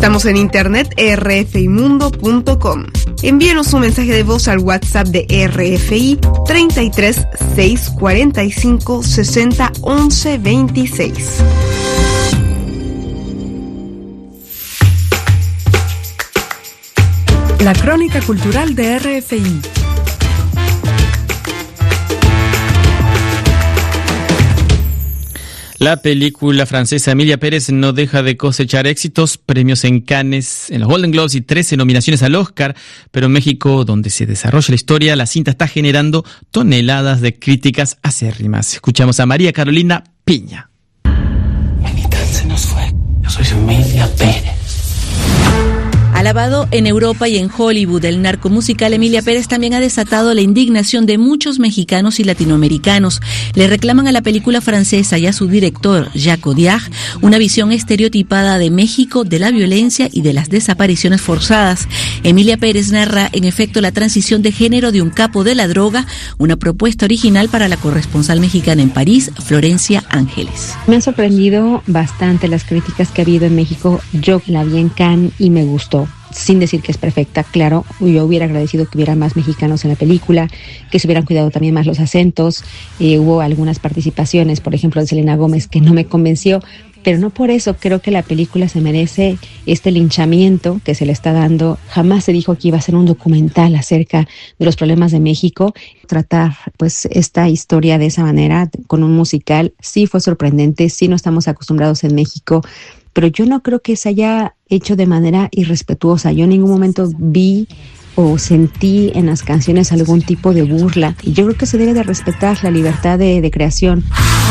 Estamos en internet rfimundo.com. Envíenos un mensaje de voz al WhatsApp de RFI 33 645 60 11 26. La crónica cultural de RFI. La película francesa Emilia Pérez no deja de cosechar éxitos, premios en Cannes, en los Golden Globes y 13 nominaciones al Oscar, pero en México, donde se desarrolla la historia, la cinta está generando toneladas de críticas acérrimas. Escuchamos a María Carolina Piña. Benita se nos fue. Yo soy Emilia Pérez. Alabado en Europa y en Hollywood, el narcomusical Emilia Pérez también ha desatado la indignación de muchos mexicanos y latinoamericanos. Le reclaman a la película francesa y a su director, Jacques Audiard, una visión estereotipada de México, de la violencia y de las desapariciones forzadas. Emilia Pérez narra, en efecto, la transición de género de un capo de la droga, una propuesta original para la corresponsal mexicana en París, Florencia Ángeles. Me han sorprendido bastante las críticas que ha habido en México. Yo la vi en Cannes y me gustó. Sin decir que es perfecta, claro, yo hubiera agradecido que hubiera más mexicanos en la película, que se hubieran cuidado también más los acentos. Hubo algunas participaciones, por ejemplo, de Selena Gómez, que no me convenció, pero no por eso creo que la película se merece este linchamiento que se le está dando. Jamás se dijo que iba a ser un documental acerca de los problemas de México. Tratar pues esta historia de esa manera, con un musical, sí fue sorprendente, sí no estamos acostumbrados en México, pero yo no creo que se haya hecho de manera irrespetuosa. Yo en ningún momento vi o sentí en las canciones algún tipo de burla. Y yo creo que se debe de respetar la libertad de creación.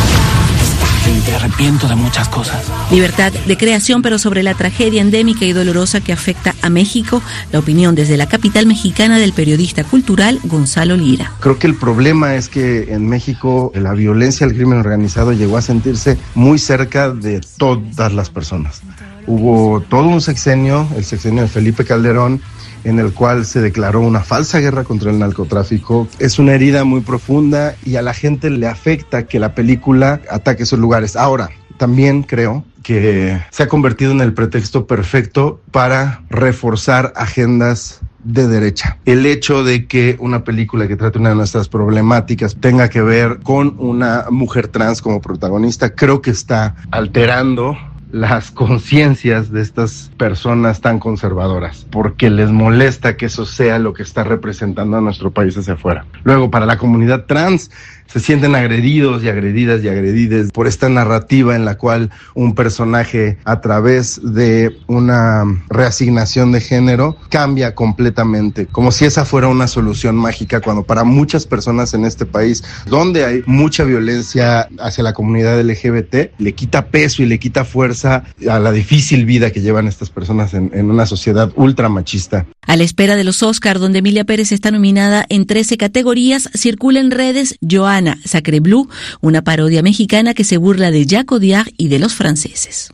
Me arrepiento de muchas cosas. Libertad de creación, pero sobre la tragedia endémica y dolorosa que afecta a México, la opinión desde la capital mexicana del periodista cultural Gonzalo Lira. Creo que el problema es que en México la violencia, el crimen organizado llegó a sentirse muy cerca de todas las personas. Hubo todo un sexenio, el sexenio de Felipe Calderón, en el cual se declaró una falsa guerra contra el narcotráfico. Es una herida muy profunda y a la gente le afecta que la película ataque esos lugares. Ahora, también creo que se ha convertido en el pretexto perfecto para reforzar agendas de derecha. El hecho de que una película que trate una de nuestras problemáticas tenga que ver con una mujer trans como protagonista, creo que está alterando las conciencias de estas personas tan conservadoras, porque les molesta que eso sea lo que está representando a nuestro país hacia afuera. Luego, para la comunidad trans, se sienten agredidos y agredidas y agredides por esta narrativa en la cual un personaje, a través de una reasignación de género, cambia completamente, como si esa fuera una solución mágica, cuando para muchas personas en este país, donde hay mucha violencia hacia la comunidad LGBT, le quita peso y le quita fuerza a la difícil vida que llevan estas personas en una sociedad ultra machista. A la espera de los Oscar, donde Emilia Pérez está nominada en 13 categorías, circula en redes Johanna Sacré Bleu, una parodia mexicana que se burla de Jacques Audiard y de los franceses.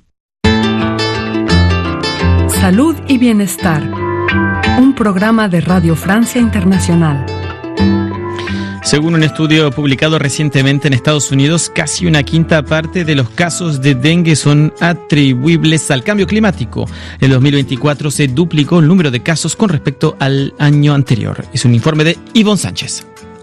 Salud y bienestar. Un programa de Radio Francia Internacional. Según un estudio publicado recientemente en Estados Unidos, casi una quinta parte de los casos de dengue son atribuibles al cambio climático. En 2024 se duplicó el número de casos con respecto al año anterior. Es un informe de Ivonne Sánchez.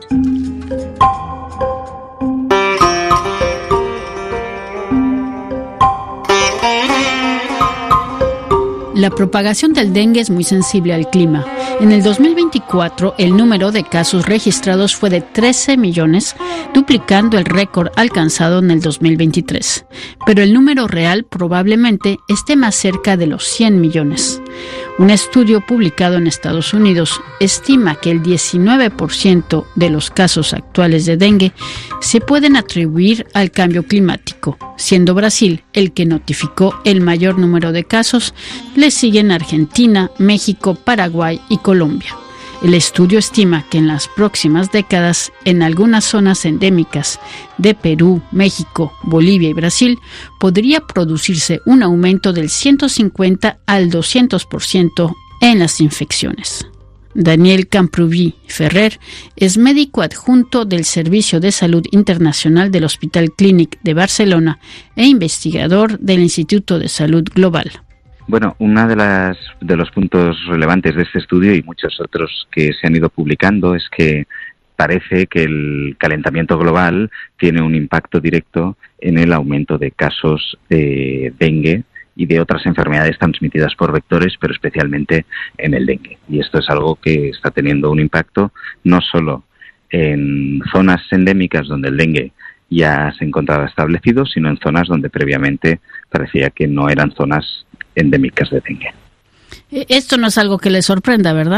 La propagación del dengue es muy sensible al clima. En el 2024, el número de casos registrados fue de 13 millones, duplicando el récord alcanzado en el 2023. Pero el número real probablemente esté más cerca de los 100 millones. Un estudio publicado en Estados Unidos estima que el 19% de los casos actuales de dengue se pueden atribuir al cambio climático, siendo Brasil el que notificó el mayor número de casos. Le siguen Argentina, México, Paraguay y Colombia. El estudio estima que en las próximas décadas, en algunas zonas endémicas de Perú, México, Bolivia y Brasil, podría producirse un aumento del 150 al 200% en las infecciones. Daniel Camprubí Ferrer es médico adjunto del Servicio de Salud Internacional del Hospital Clínic de Barcelona e investigador del Instituto de Salud Global. Bueno, uno de los puntos relevantes de este estudio y muchos otros que se han ido publicando es que parece que el calentamiento global tiene un impacto directo en el aumento de casos de dengue y de otras enfermedades transmitidas por vectores, pero especialmente en el dengue. Y esto es algo que está teniendo un impacto no solo en zonas endémicas donde el dengue ya se encontraba establecido, sino en zonas donde previamente parecía que no eran zonas endémicas de dengue. Esto no es algo que le sorprenda, ¿verdad?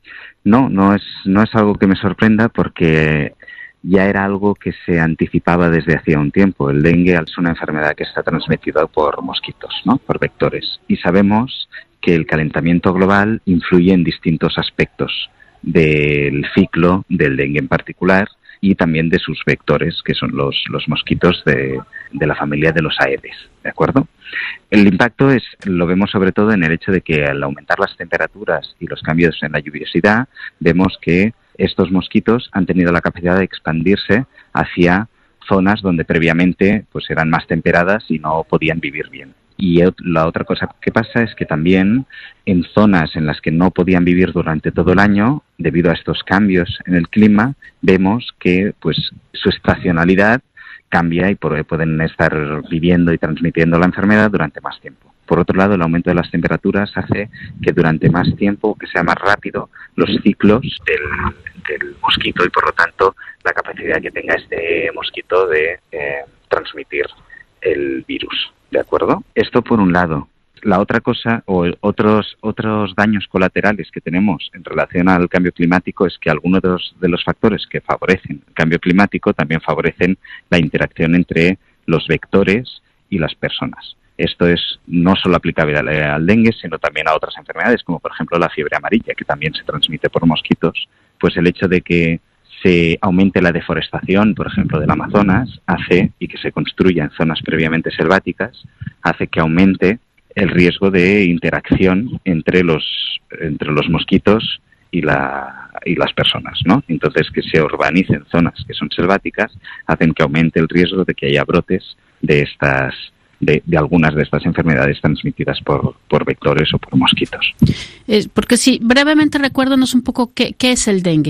No es algo que me sorprenda porque ya era algo que se anticipaba desde hacía un tiempo. El dengue es una enfermedad que está transmitida por mosquitos, ¿no? Por vectores. Y sabemos que el calentamiento global influye en distintos aspectos del ciclo del dengue en particular y también de sus vectores, que son los mosquitos de la familia de los Aedes, ¿de acuerdo? El impacto lo vemos sobre todo en el hecho de que al aumentar las temperaturas y los cambios en la lluviosidad, vemos que estos mosquitos han tenido la capacidad de expandirse hacia zonas donde previamente pues eran más temperadas y no podían vivir bien. Y la otra cosa que pasa es que también en zonas en las que no podían vivir durante todo el año, debido a estos cambios en el clima, vemos que pues su estacionalidad cambia y pueden estar viviendo y transmitiendo la enfermedad durante más tiempo. Por otro lado, el aumento de las temperaturas hace que durante más tiempo, que sea más rápido los ciclos del mosquito y por lo tanto la capacidad que tenga este mosquito de transmitir el virus. ¿De acuerdo? Esto por un lado. La otra cosa, o otros daños colaterales que tenemos en relación al cambio climático es que algunos de los factores que favorecen el cambio climático también favorecen la interacción entre los vectores y las personas. Esto es no solo aplicable al dengue, sino también a otras enfermedades, como por ejemplo la fiebre amarilla, que también se transmite por mosquitos. Pues el hecho de que se aumente la deforestación, por ejemplo, del Amazonas, hace, y que se construya en zonas previamente selváticas, hace que aumente el riesgo de interacción entre los mosquitos y las personas, ¿no? Entonces, que se urbanicen zonas que son selváticas hacen que aumente el riesgo de que haya brotes de algunas de estas enfermedades transmitidas por vectores o por mosquitos. Porque sí, brevemente recuérdanos un poco qué es el dengue.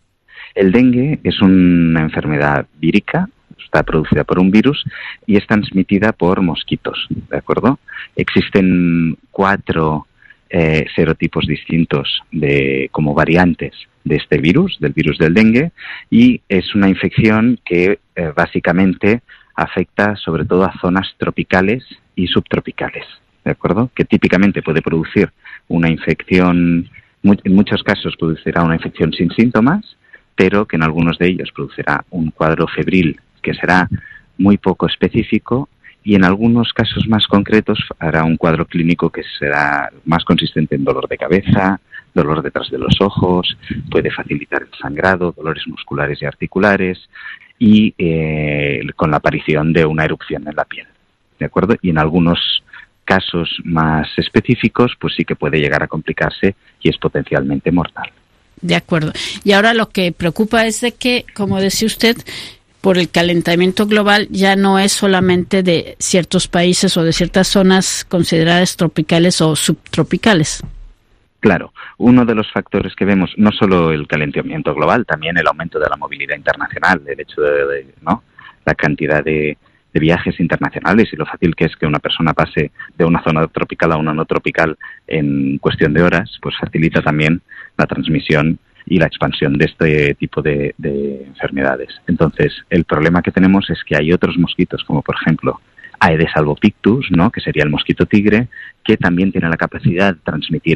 El dengue es una enfermedad vírica, está producida por un virus y es transmitida por mosquitos, ¿de acuerdo? Existen 4 serotipos distintos como variantes de este virus, del virus del dengue, y es una infección que básicamente afecta sobre todo a zonas tropicales y subtropicales, ¿de acuerdo? Que típicamente puede producir una infección, en muchos casos producirá una infección sin síntomas, pero que en algunos de ellos producirá un cuadro febril que será muy poco específico y en algunos casos más concretos hará un cuadro clínico que será más consistente en dolor de cabeza, dolor detrás de los ojos, puede facilitar el sangrado, dolores musculares y articulares y con la aparición de una erupción en la piel, ¿de acuerdo? Y en algunos casos más específicos pues sí que puede llegar a complicarse y es potencialmente mortal. De acuerdo. Y ahora lo que preocupa es de que, como decía usted, por el calentamiento global ya no es solamente de ciertos países o de ciertas zonas consideradas tropicales o subtropicales. Claro, uno de los factores que vemos, no solo el calentamiento global, también el aumento de la movilidad internacional, el hecho de la cantidad de viajes internacionales y lo fácil que es que una persona pase de una zona tropical a una no tropical en cuestión de horas, pues facilita también la transmisión y la expansión de este tipo de enfermedades. Entonces, el problema que tenemos es que hay otros mosquitos, como por ejemplo Aedes albopictus, ¿no?, que sería el mosquito tigre, que también tiene la capacidad de transmitir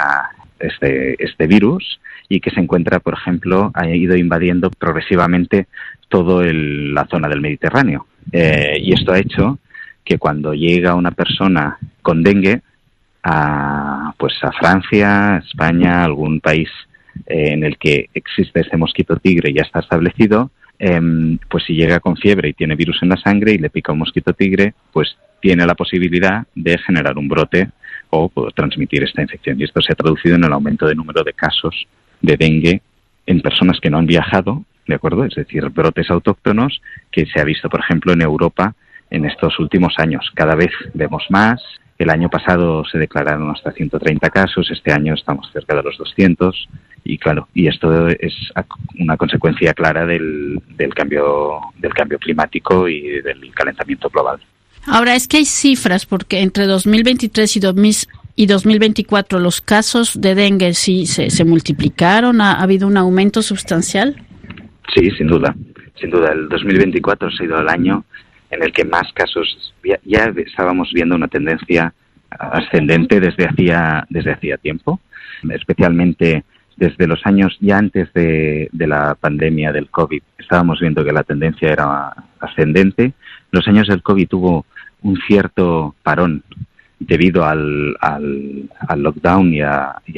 este virus y que se encuentra, por ejemplo, ha ido invadiendo progresivamente toda la zona del Mediterráneo. Y esto ha hecho que cuando llega una persona con dengue a Francia, España, algún país en el que existe este mosquito tigre y ya está establecido, pues si llega con fiebre y tiene virus en la sangre y le pica un mosquito tigre, pues tiene la posibilidad de generar un brote o transmitir esta infección. Y esto se ha traducido en el aumento de número de casos de dengue en personas que no han viajado, ¿de acuerdo? Es decir, brotes autóctonos que se ha visto, por ejemplo, en Europa en estos últimos años. Cada vez vemos más El año pasado se declararon hasta 130 casos, este año estamos cerca de los 200 y claro, y esto es una consecuencia clara del cambio climático y del calentamiento global. Ahora, es que hay cifras, porque entre 2023 y 2024 los casos de dengue sí se multiplicaron, ¿ha habido un aumento sustancial? Sí, sin duda. El 2024 ha sido el año en el que más casos, ya estábamos viendo una tendencia ascendente desde hacía tiempo, especialmente desde los años ya antes de la pandemia del COVID. Estábamos viendo que la tendencia era ascendente. Los años del COVID hubo un cierto parón debido al lockdown y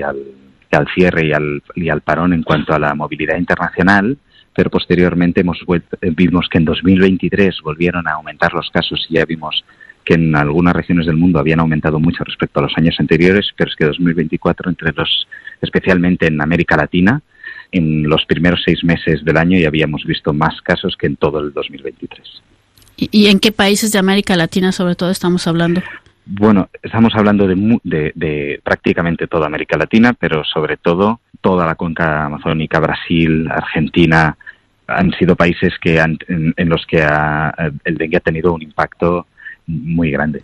al cierre y al parón en cuanto a la movilidad internacional, pero posteriormente vimos que en 2023 volvieron a aumentar los casos y ya vimos que en algunas regiones del mundo habían aumentado mucho respecto a los años anteriores, pero es que 2024, especialmente en América Latina, en los primeros 6 meses del año ya habíamos visto más casos que en todo el 2023. ¿Y en qué países de América Latina sobre todo estamos hablando? Bueno, estamos hablando de prácticamente toda América Latina, pero sobre todo toda la cuenca amazónica, Brasil, Argentina, han sido países en los que el dengue ha tenido un impacto muy grande.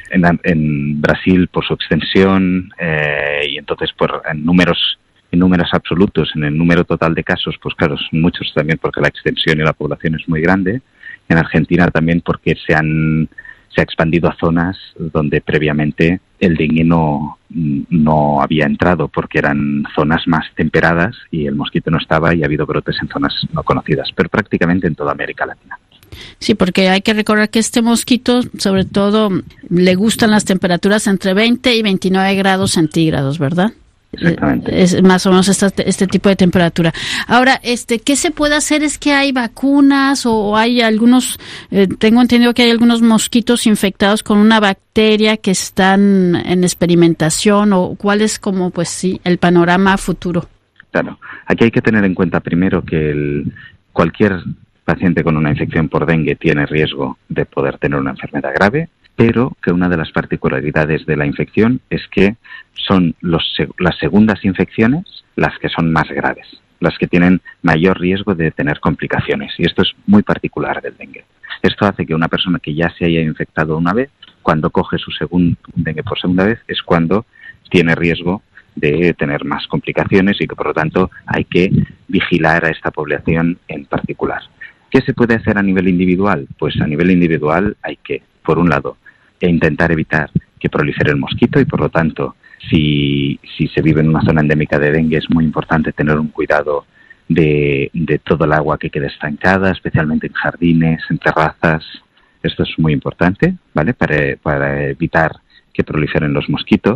En Brasil por su extensión y entonces en números absolutos, en el número total de casos, pues claro, son muchos también porque la extensión y la población es muy grande. En Argentina también porque se ha expandido a zonas donde previamente el dengue no había entrado porque eran zonas más temperadas y el mosquito no estaba y ha habido brotes en zonas no conocidas, pero prácticamente en toda América Latina. Sí, porque hay que recordar que este mosquito, sobre todo, le gustan las temperaturas entre 20 y 29 grados centígrados, ¿verdad? Exactamente. Es más o menos este tipo de temperatura. Ahora, ¿qué se puede hacer? ¿Es que hay vacunas o hay algunos, tengo entendido que hay algunos mosquitos infectados con una bacteria que están en experimentación, o cuál es como, pues sí, el panorama futuro? Claro, aquí hay que tener en cuenta primero que cualquier paciente con una infección por dengue tiene riesgo de poder tener una enfermedad grave, pero que una de las particularidades de la infección es que son las segundas infecciones las que son más graves, las que tienen mayor riesgo de tener complicaciones, y esto es muy particular del dengue. Esto hace que una persona que ya se haya infectado una vez, cuando coge su dengue por segunda vez, es cuando tiene riesgo de tener más complicaciones y que por lo tanto hay que vigilar a esta población en particular. ¿Qué se puede hacer a nivel individual? Pues a nivel individual hay que, por un lado, intentar evitar que prolifere el mosquito y por lo tanto, si se vive en una zona endémica de dengue, es muy importante tener un cuidado de todo el agua que quede estancada, especialmente en jardines, en terrazas. Esto es muy importante, ¿vale? Para evitar que proliferen los mosquitos.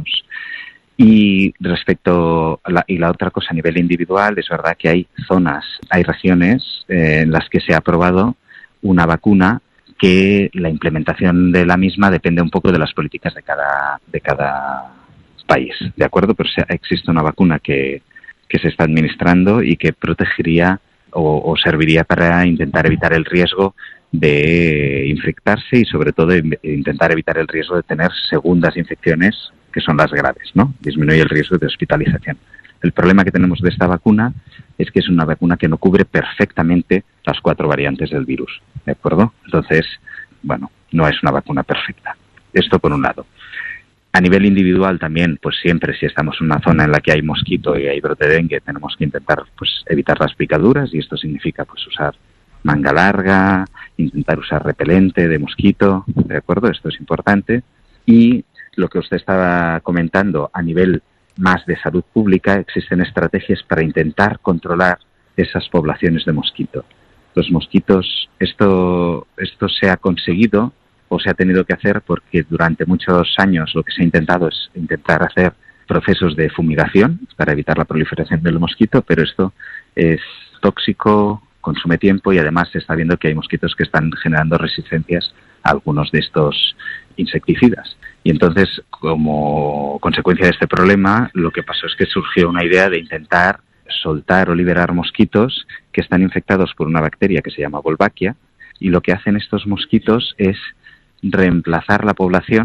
Y respecto a la otra cosa a nivel individual, es verdad que hay regiones en las que se ha aprobado una vacuna que la implementación de la misma depende un poco de las políticas de cada país, ¿de acuerdo? Pero existe una vacuna que se está administrando y que protegería o serviría para intentar evitar el riesgo de infectarse y sobre todo intentar evitar el riesgo de tener segundas infecciones que son las graves, ¿no? Disminuye el riesgo de hospitalización. El problema que tenemos de esta vacuna es que es una vacuna que no cubre perfectamente las 4 variantes del virus, ¿de acuerdo? Entonces, bueno, no es una vacuna perfecta. Esto por un lado. A nivel individual también, pues siempre si estamos en una zona en la que hay mosquito y hay brote de dengue, tenemos que intentar pues evitar las picaduras, y esto significa pues usar manga larga, intentar usar repelente de mosquito, ¿de acuerdo? Esto es importante. Y lo que usted estaba comentando a nivel más de salud pública, existen estrategias para intentar controlar esas poblaciones de mosquito. Los mosquitos, esto se ha conseguido o se ha tenido que hacer porque durante muchos años lo que se ha intentado es intentar hacer procesos de fumigación para evitar la proliferación del mosquito, pero esto es tóxico, consume tiempo y además se está viendo que hay mosquitos que están generando resistencias a algunos de estos insecticidas. Y entonces, como consecuencia de este problema, lo que pasó es que surgió una idea de intentar soltar o liberar mosquitos que están infectados por una bacteria que se llama Wolbachia, y lo que hacen estos mosquitos es reemplazar la población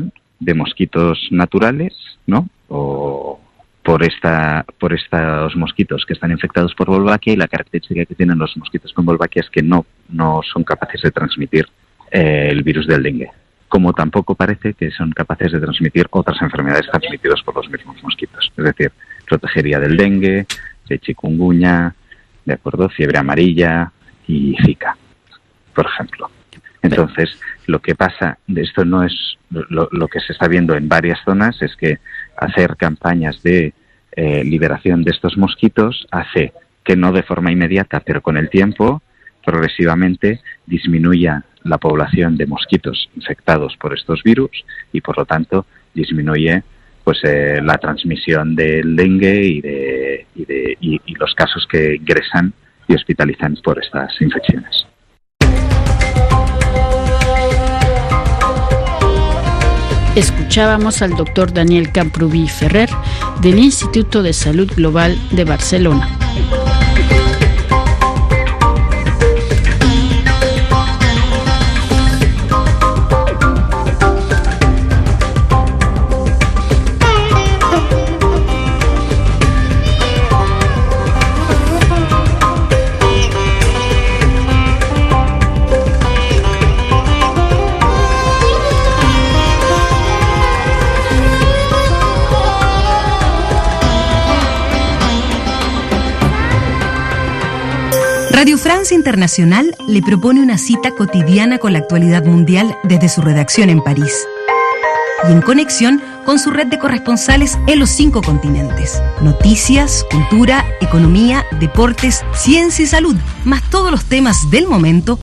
de mosquitos naturales, ¿no? O por estos mosquitos que están infectados por Wolbachia, y la característica que tienen los mosquitos con Wolbachia es que no son capaces de transmitir el virus del dengue, como tampoco parece que son capaces de transmitir otras enfermedades transmitidas por los mismos mosquitos. Es decir, protegería del dengue, de chikungunya, de acuerdo, fiebre amarilla y Zika, por ejemplo. Entonces, lo que pasa, esto no es lo que se está viendo en varias zonas, es que hacer campañas de liberación de estos mosquitos hace que no de forma inmediata, pero con el tiempo, progresivamente disminuya la población de mosquitos infectados por estos virus y, por lo tanto, disminuye la transmisión del dengue y los casos que ingresan y hospitalizan por estas infecciones. Escuchábamos al doctor Daniel Camprubí Ferrer del Instituto de Salud Global de Barcelona. Radio Francia Internacional le propone una cita cotidiana con la actualidad mundial desde su redacción en París y en conexión con su red de corresponsales en los 5 continentes. Noticias, cultura, economía, deportes, ciencia y salud, más todos los temas del momento